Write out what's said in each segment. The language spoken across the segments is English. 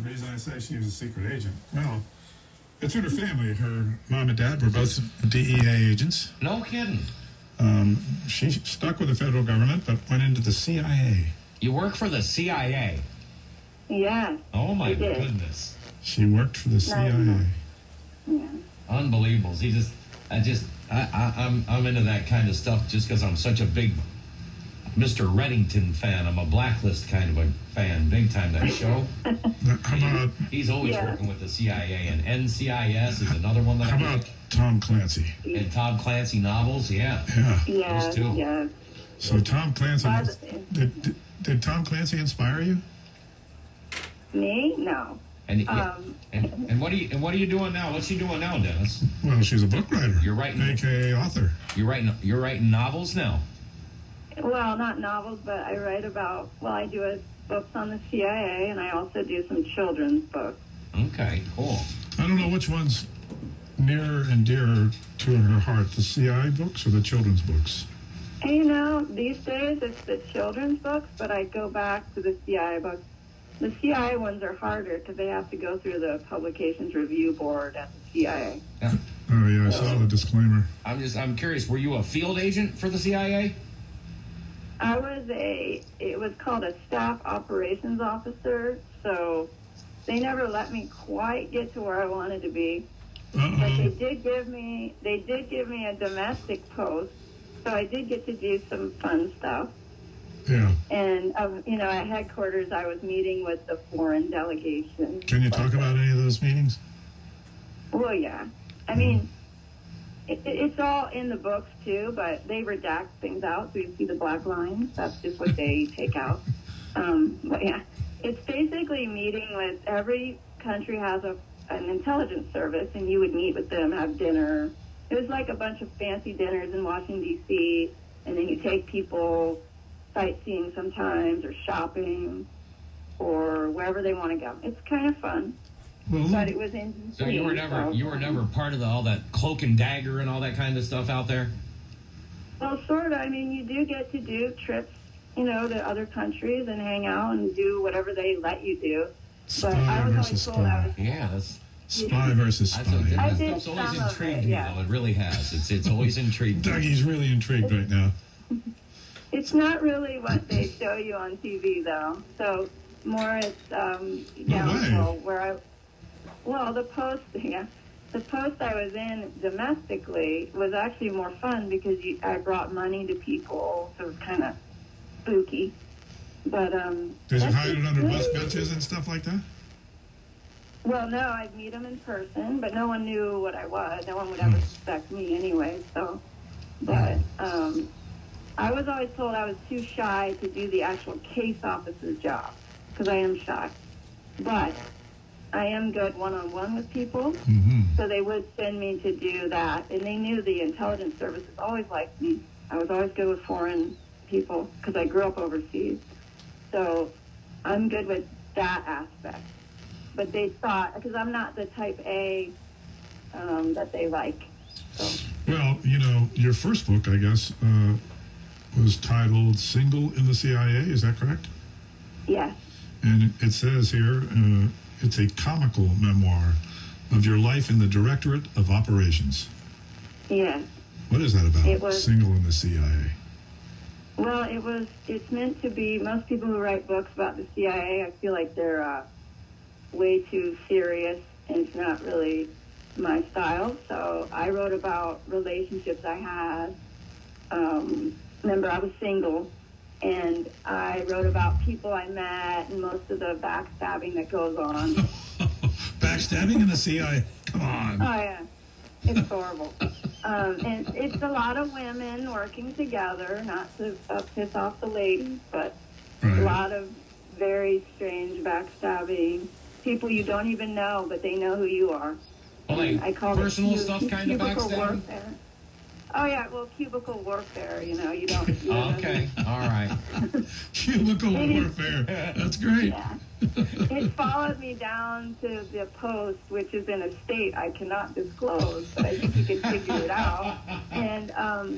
the reason I say she was a secret agent. Well, it's in her family. Her mom and dad were both DEA agents. No kidding. She stuck with the federal government, but went into the CIA. You work for the CIA? Yeah. Oh, my goodness. She worked for the CIA. Yeah. Unbelievable. I'm into that kind of stuff just because I'm such a big Mr. Reddington fan. I'm a Blacklist kind of a fan, big time, that show. How about... He's always working with the CIA, and NCIS is another one that How about Tom Clancy? And Tom Clancy novels, Yeah. Those two. Yeah. So Tom Clancy... Did Tom Clancy inspire you? Me? No. And what are you doing now? What's she doing now, Dennis? Well, she's a book writer. You're writing, AKA author. You're writing novels now. Well, not novels, but I write about. Well, I do books on the CIA, and I also do some children's books. Okay, cool. I don't know which one's nearer and dearer to her heart, the CIA books or the children's books. And, these days it's the children's books, but I go back to the CIA books. The CIA ones are harder because they have to go through the Publications Review Board at the CIA. Yeah. Oh, yeah, I saw the disclaimer. I'm curious, were you a field agent for the CIA? It was called a staff operations officer, so they never let me quite get to where I wanted to be. Uh-oh. But they did give me a domestic post, so I did get to do some fun stuff. Yeah. And, at headquarters, I was meeting with the foreign delegation. Can you talk about any of those meetings? Well, yeah. I mean, it's all in the books, too, but they redact things out, so you see the black lines. That's just what they take out. But, yeah, it's basically meeting with every country has an intelligence service, and you would meet with them, have dinner. It was like a bunch of fancy dinners in Washington, D.C., and then you take people sightseeing sometimes, or shopping, or wherever they want to go. It's kind of fun. Well, but it was in. So you were never part of all that cloak and dagger and all that kind of stuff out there? Well, sort of. I mean, you do get to do trips, to other countries and hang out and do whatever they let you do. But I was always told I was. Yeah, that's. Spy versus spy. That's always intrigued me, though. It really has. It's always intrigued me. Dougie's really intrigued right now. It's not really what they show you on TV, though. So more it's the post I was in domestically was actually more fun because I brought money to people, so it was kind of spooky. But did you hide it under bus benches and stuff like that? Well, no, I'd meet them in person, but no one knew what I was. No one would ever suspect me anyway. So, but I was always told I was too shy to do the actual case officer's job because I am shy. But I am good one-on-one with people, so they would send me to do that. And they knew the intelligence services always liked me. I was always good with foreign people because I grew up overseas. So I'm good with that aspect. But they thought, because I'm not the type A that they like. So. Well, your first book, I guess, was titled Single in the CIA. Is that correct? Yes. And it says here, it's a comical memoir of your life in the Directorate of Operations. Yes. What is that about, Single in the CIA? Well, it's meant to be, most people who write books about the CIA, I feel like they're way too serious, and it's not really my style. So I wrote about relationships I had. Remember, I was single, and I wrote about people I met and most of the backstabbing that goes on. Backstabbing in the CIA? Come on. Oh, yeah. It's horrible. And it's a lot of women working together, not to piss off the ladies, but a lot of very strange backstabbing. People you don't even know, but they know who you are. Well, like I call personal it stuff kind of backstabbing? Warfare. Oh, yeah, well, cubicle warfare, you don't... Okay, all right. Cubicle warfare, that's great. Yeah. It followed me down to the post, which is in a state I cannot disclose, but I think you can figure it out. And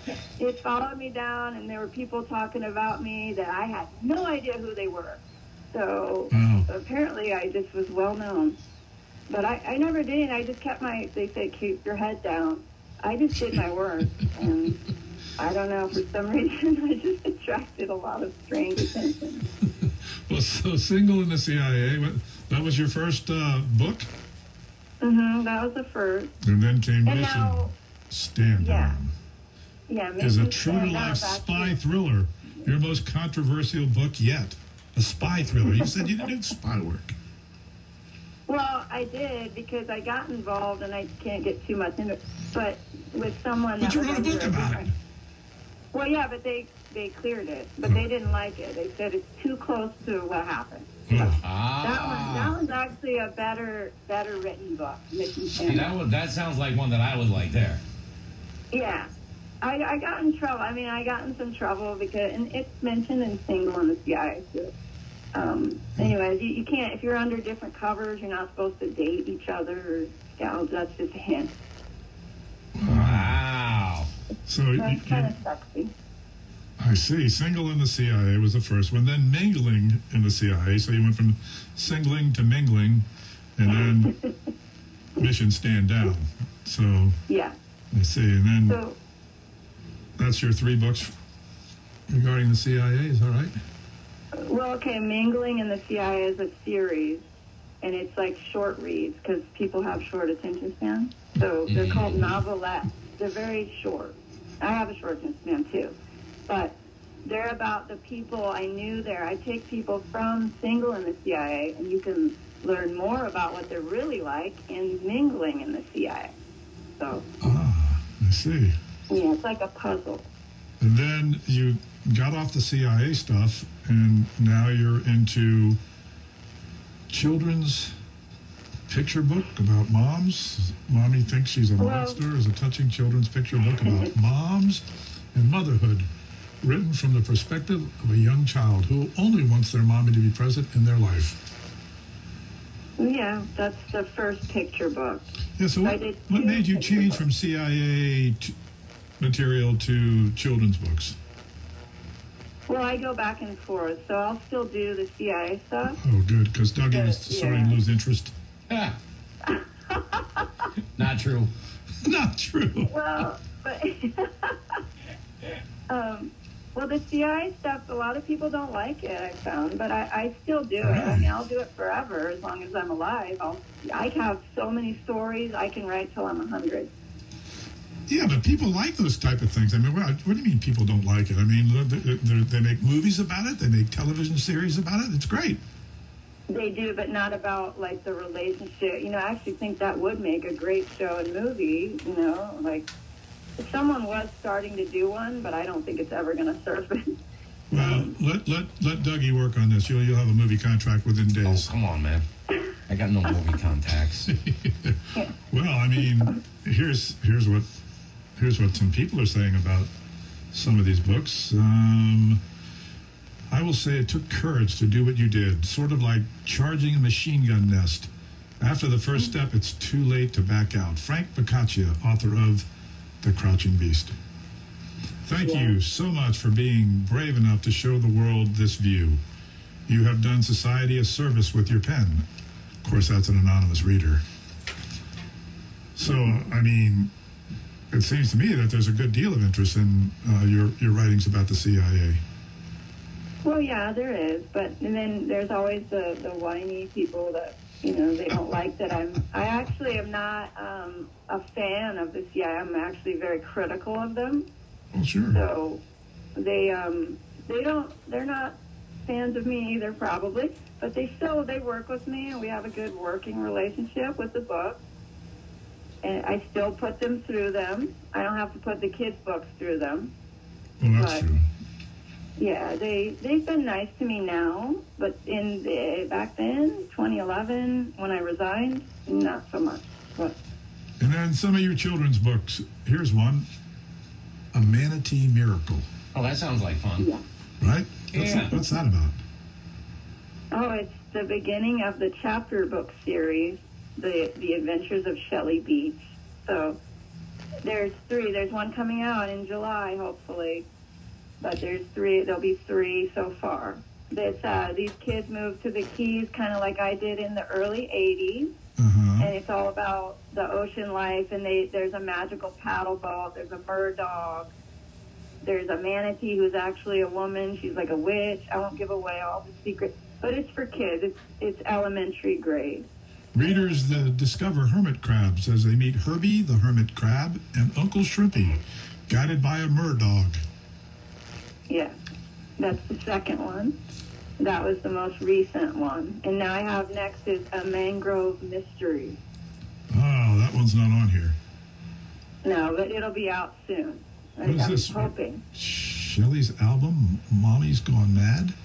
it followed me down, and there were people talking about me that I had no idea who they were. So Wow. apparently I just was well known. But I never did. I just kept they say keep your head down. I just did my work. And I don't know, for some reason, I just attracted a lot of strange attention. Well, so Single in the CIA, that was your first book? That was the first. And then came And Mission now, Stand yeah. Down. Yeah, Is a Mission true to Stand Down life is spy actually- thriller. Your most controversial book yet. A spy thriller. You said you didn't do spy work. Well, I did because I got involved, and I can't get too much into it, but with someone But that you was wrote a under book about it. different- Well, yeah, but they cleared it, but they didn't like it. They said it's too close to what happened. Oh. That one's actually a better written book. Mission See, Stand Down. that sounds like one that I would like there. Yeah. I got in trouble. I mean, I got in some trouble because, and it's mentioned in Single in the CIA too. Anyways, you can't, if you're under different covers, you're not supposed to date each other or scout. That's just a hint. Wow. So That's kind of sexy. I see. Single in the CIA was the first one. Then Mingling in the CIA. So you went from singling to mingling, and then Mission Stand Down. So Yeah. I see. And then So, that's your 3 books regarding the CIA. Is that right? well, okay, Mingling in the CIA is a series, and it's like short reads because people have short attention spans. So they're called novelettes. They're very short. I have a short attention span too. But they're about the people I knew there. I take people from Single in the CIA, and you can learn more about what they're really like in Mingling in the CIA. So, I see. yeah, it's like a puzzle. And then you got off the CIA stuff, and now you're into children's picture book about moms. Mommy Thinks She's a Well- Monster is a touching children's picture book about moms and motherhood, written from the perspective of a young child who only wants their mommy to be present in their life. Yeah, that's the first picture book. Yeah, so I did what two made you picture change books. from CIA material to children's books? Well, I go back and forth, so I'll still do the CIA stuff. Oh, good, because Dougie was Yeah. starting to lose interest. Ah. Not true. Not true. Well, but well, the CIA stuff, a lot of people don't like it, I found, but I still do it. I mean, I'll do it forever as long as I'm alive. I have so many stories I can write till I'm 100. Yeah, but people like those type of things. I mean, what do you mean people don't like it? I mean, they make movies about it. They make television series about it. It's great. They do, but not about like the relationship. You know, I actually think that would make a great show and movie. You know, like if someone was starting to do one, but I don't think it's ever going to surface. Well, let Dougie work on this. You'll have a movie contract within Oh, days. come on, man. I got no movie contacts. Well, I mean, here's what some people are saying about some of these books. I will say it took courage to do what you did, sort of like charging a machine gun nest. After the first step, it's too late to back out. Frank Boccaccia, author of The Crouching Beast. Thank you so much for being brave enough to show the world this view. You have done society a service with your pen. Of course, that's an anonymous reader. So, I mean, it seems to me that there's a good deal of interest in your writings about the CIA. Well, yeah, there is, but and then there's always the whiny people that they don't like that I actually am not a fan of the CIA. I'm actually very critical of them. Well, sure. So they're not fans of me either, probably, but they work with me, and we have a good working relationship with the book. And I still put them through them. I don't have to put the kids' books through them. Well, that's but- true. Yeah, they've been nice to me now, but back then, 2011, when I resigned, not so much. But And then some of your children's books. Here's one, A Manatee Miracle. Oh, that sounds like fun. yeah. Right? Yeah. What's that about? Oh, it's the beginning of the chapter book series, The Adventures of Shelley Beach. So there's 3. There's one coming out in July, hopefully. But there'll be 3 so far. These kids moved to the Keys kind of like I did in the early 80s. And it's all about the ocean life. And there's a magical paddle boat. There's a bird dog. There's a manatee who's actually a woman. She's like a witch. I won't give away all the secrets. But it's for kids. It's elementary grade. Readers discover hermit crabs as they meet Herbie the hermit crab and Uncle Shrimpy, guided by a dog. Yeah, that's the second one. That was the most recent one. And now I have next is A Mangrove Mystery. Oh, that one's not on here. No, but it'll be out soon. What is this? I'm hoping. Shelley's album, Mommy's Gone Mad?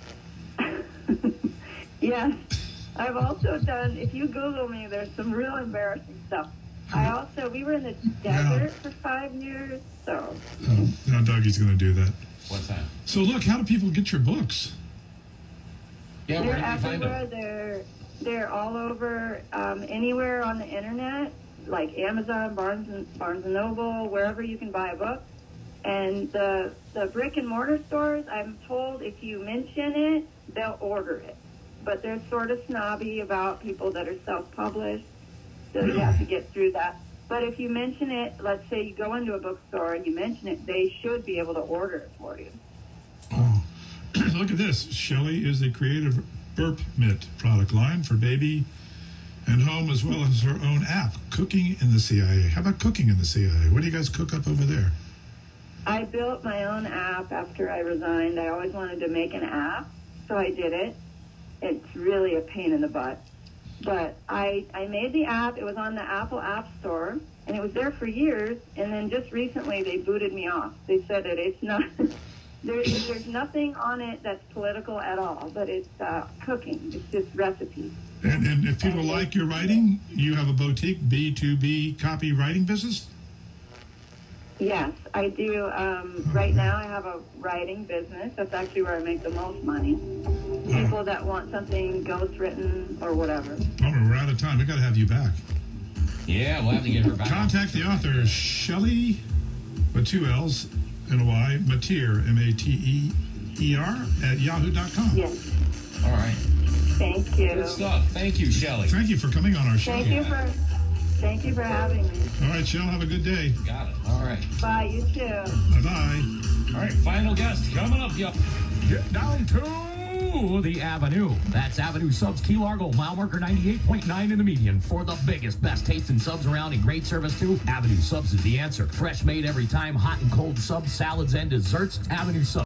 Yes. I've also done, if you Google me, there's some real embarrassing stuff. We were in the desert for 5 years, so. Now Dougie's going to do that. What's that? So look, how do people get your books? Yeah, they're where do you find everywhere. them? They're all over, anywhere on the internet, like Amazon, Barnes and Noble, wherever you can buy a book. And the brick and mortar stores, I'm told if you mention it, they'll order it. But they're sort of snobby about people that are self-published, so you have to get through that. But if you mention it, let's say you go into a bookstore and you mention it, they should be able to order it for you. Oh, look at this. Shelley is the creator of Burp Mitt product line for baby and home, as well as her own app, Cooking in the CIA. How about Cooking in the CIA? What do you guys cook up over there? I built my own app after I resigned. I always wanted to make an app, so I did it. It's really a pain in the butt. But I made the app. It was on the Apple App Store, and it was there for years. And then just recently, they booted me off. They said that it's not, there's nothing on it that's political at all, but it's cooking. It's just recipes. And if people like your writing, you have a boutique B2B copywriting business? Yes, I do. Right now, I have a writing business. That's actually where I make the most money. People that want something ghostwritten or whatever. Oh, we're out of time. We got to have you back. Yeah, we'll have to get her back. Contact the author, Shelley, with 2 L's and a Y, Mateer, Mateer, at yahoo.com. Yes. All right. Thank you. Good stuff. Thank you, Shelley. Thank you for coming on our show. Thank you for having me. All right, Shell, have a good day. Got it. All right. Bye, you too. Bye-bye. All right, final guest coming up, y'all. Get down to the Avenue. That's Avenue Subs, Key Largo, mile marker 98.9 in the median. For the biggest, best tasting subs around and great service too, Avenue Subs is the answer. Fresh made every time, hot and cold subs, salads, and desserts. Avenue Subs.